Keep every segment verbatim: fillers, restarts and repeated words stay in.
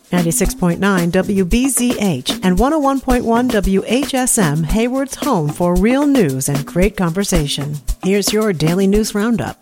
ninety-six point nine W B Z H and one oh one point one W H S M, Hayward's home for real news and great conversation. Here's your daily news roundup.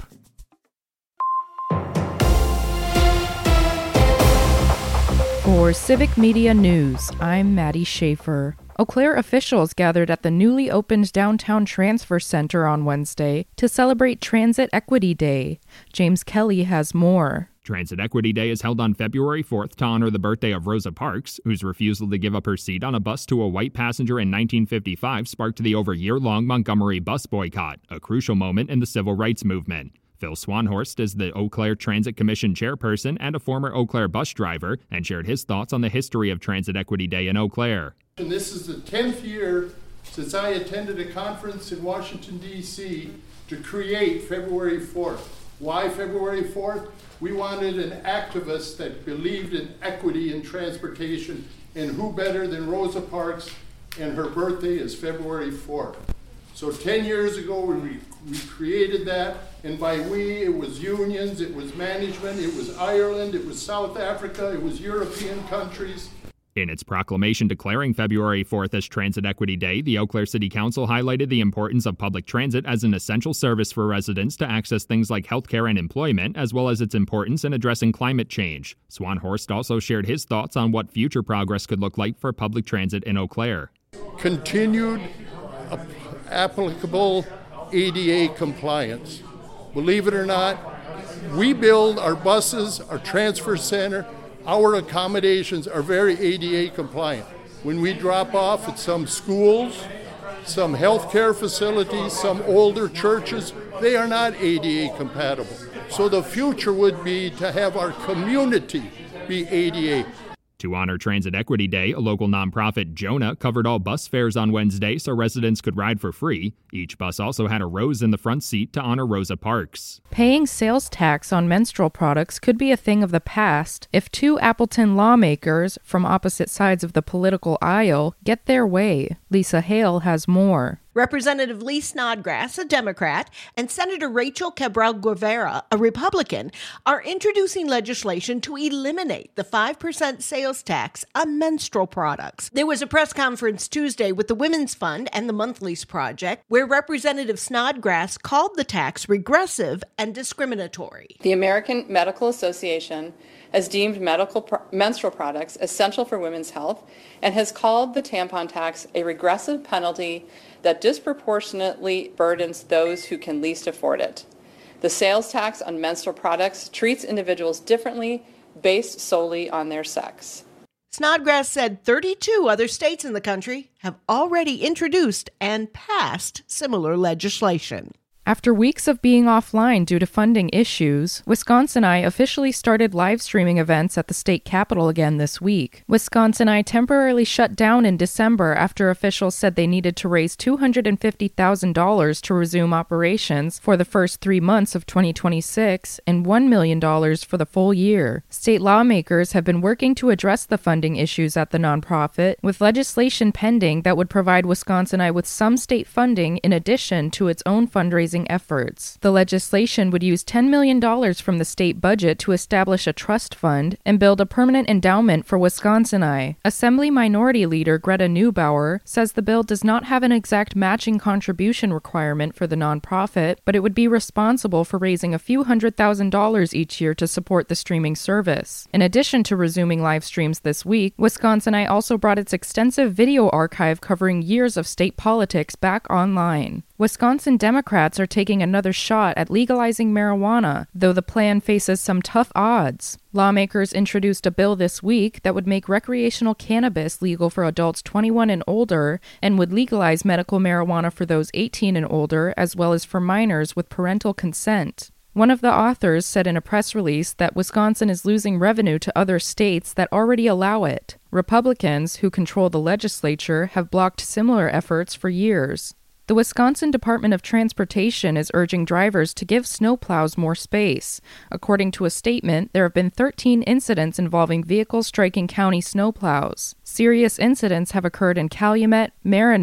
For Civic Media News, I'm Maddie Schaefer. Eau Claire officials gathered at the newly opened downtown transfer center on Wednesday to celebrate Transit Equity Day. James Kelly has more. Transit Equity Day is held on February fourth to honor the birthday of Rosa Parks, whose refusal to give up her seat on a bus to a white passenger in nineteen fifty-five sparked the over year-long Montgomery bus boycott, a crucial moment in the civil rights movement. Phil Swanhorst is the Eau Claire Transit Commission chairperson and a former Eau Claire bus driver, and shared his thoughts on the history of Transit Equity Day in Eau Claire. And this is the tenth year since I attended a conference in Washington, D C to create February fourth. Why February fourth? We wanted an activist that believed in equity in transportation, and who better than Rosa Parks, and her birthday is February fourth. So ten years ago we, we created that, and by we it was unions, it was management, it was Ireland, it was South Africa, it was European countries. In its proclamation declaring February fourth as Transit Equity Day, the Eau Claire City Council highlighted the importance of public transit as an essential service for residents to access things like healthcare and employment, as well as its importance in addressing climate change. Swanhorst also shared his thoughts on what future progress could look like for public transit in Eau Claire. Continued uh, applicable A D A compliance. Believe it or not, we build our buses, our transfer center, our accommodations are very A D A compliant. When we drop off at some schools, some healthcare facilities, some older churches, they are not A D A compatible. So the future would be to have our community be A D A. To honor Transit Equity Day, a local nonprofit, Jonah, covered all bus fares on Wednesday so residents could ride for free. Each bus also had a rose in the front seat to honor Rosa Parks. Paying sales tax on menstrual products could be a thing of the past if two Appleton lawmakers from opposite sides of the political aisle get their way. Lisa Hale has more. Representative Lee Snodgrass, a Democrat, and Senator Rachel Cabral Guevara, a Republican, are introducing legislation to eliminate the five percent sales tax on menstrual products. There was a press conference Tuesday with the Women's Fund and the Monthlies Project, where Representative Snodgrass called the tax regressive and discriminatory. The American Medical Association has deemed medical pro- menstrual products essential for women's health and has called the tampon tax a regressive penalty that disproportionately burdens those who can least afford it. The sales tax on menstrual products treats individuals differently based solely on their sex. Snodgrass said thirty-two other states in the country have already introduced and passed similar legislation. After weeks of being offline due to funding issues, Wisconsin-I officially started live streaming events at the state capitol again this week. Wisconsin-I temporarily shut down in December after officials said they needed to raise two hundred fifty thousand dollars to resume operations for the first three months of twenty twenty-six and one million dollars for the full year. State lawmakers have been working to address the funding issues at the nonprofit, with legislation pending that would provide Wisconsin-I with some state funding in addition to its own fundraising efforts. The legislation would use ten million dollars from the state budget to establish a trust fund and build a permanent endowment for Wisconsin-I. Assembly Minority Leader Greta Neubauer says the bill does not have an exact matching contribution requirement for the nonprofit, but it would be responsible for raising a few hundred thousand dollars each year to support the streaming service. In addition to resuming live streams this week, Wisconsin-I also brought its extensive video archive covering years of state politics back online. Wisconsin Democrats are taking another shot at legalizing marijuana, though the plan faces some tough odds. Lawmakers introduced a bill this week that would make recreational cannabis legal for adults twenty-one and older and would legalize medical marijuana for those eighteen and older, as well as for minors with parental consent. One of the authors said in a press release that Wisconsin is losing revenue to other states that already allow it. Republicans, who control the legislature, have blocked similar efforts for years. The Wisconsin Department of Transportation is urging drivers to give snowplows more space. According to a statement, there have been thirteen incidents involving vehicles striking county snowplows. Serious incidents have occurred in Calumet, Marinette,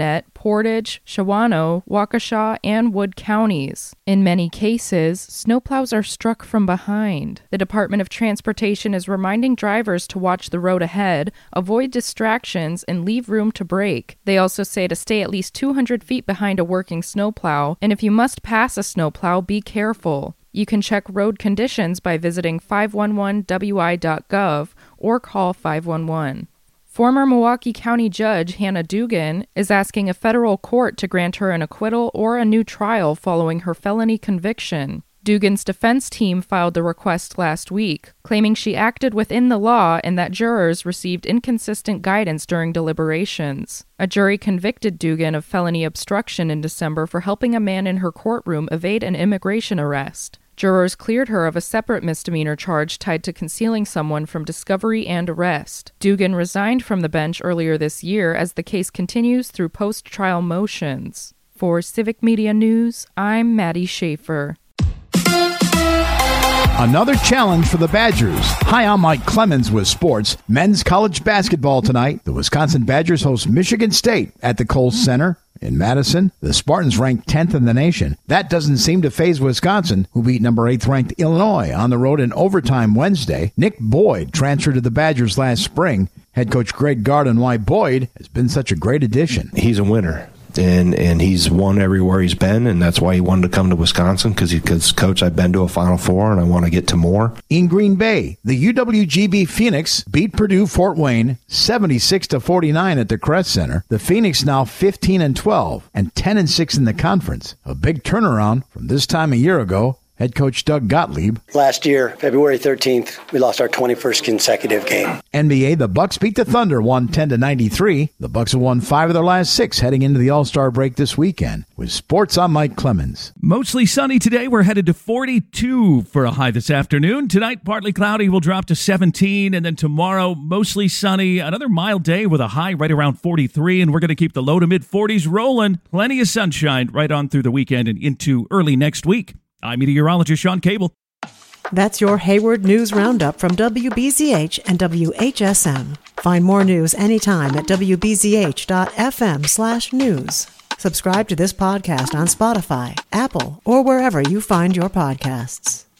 Portage, Shawano, Waukesha, and Wood counties. In many cases, snowplows are struck from behind. The Department of Transportation is reminding drivers to watch the road ahead, avoid distractions, and leave room to brake. They also say to stay at least two hundred feet behind a working snowplow, and if you must pass a snowplow, be careful. You can check road conditions by visiting five one one W I dot gov or call five one one. Former Milwaukee County Judge Hannah Dugan is asking a federal court to grant her an acquittal or a new trial following her felony conviction. Dugan's defense team filed the request last week, claiming she acted within the law and that jurors received inconsistent guidance during deliberations. A jury convicted Dugan of felony obstruction in December for helping a man in her courtroom evade an immigration arrest. Jurors cleared her of a separate misdemeanor charge tied to concealing someone from discovery and arrest. Dugan resigned from the bench earlier this year as the case continues through post-trial motions. For Civic Media News, I'm Maddie Schaefer. Another challenge for the Badgers. Hi, I'm Mike Clemens with sports. Men's college basketball tonight. The Wisconsin Badgers host Michigan State at the Kohl Center in Madison. The Spartans ranked tenth in the nation. That doesn't seem to faze Wisconsin, who beat number eighth ranked Illinois on the road in overtime Wednesday. Nick Boyd transferred to the Badgers last spring. Head coach Greg Gard on why Boyd has been such a great addition. He's a winner. And and he's won everywhere he's been, and that's why he wanted to come to Wisconsin, because, because Coach, I've been to a Final Four, and I want to get to more. In Green Bay, the U W G B Phoenix beat Purdue Fort Wayne seventy-six to forty-nine at the Crest Center. The Phoenix now fifteen and twelve and ten and six in the conference. A big turnaround from this time a year ago. Head coach Doug Gottlieb. Last year, February thirteenth, we lost our twenty-first consecutive game. N B A, the Bucks beat the Thunder one ten to ninety-three. The Bucks have won five of their last six heading into the All-Star break this weekend. With sports, I'm Mike Clemens. Mostly sunny today. We're headed to forty-two for a high this afternoon. Tonight, partly cloudy. We'll drop to seventeen. And then tomorrow, mostly sunny. Another mild day with a high right around forty-three. And we're going to keep the low to mid-forties rolling. Plenty of sunshine right on through the weekend and into early next week. I'm meteorologist Sean Cable. That's your Hayward News Roundup from W B Z H and W H S M. Find more news anytime at W B Z H dot F M slash news. Subscribe to this podcast on Spotify, Apple, or wherever you find your podcasts.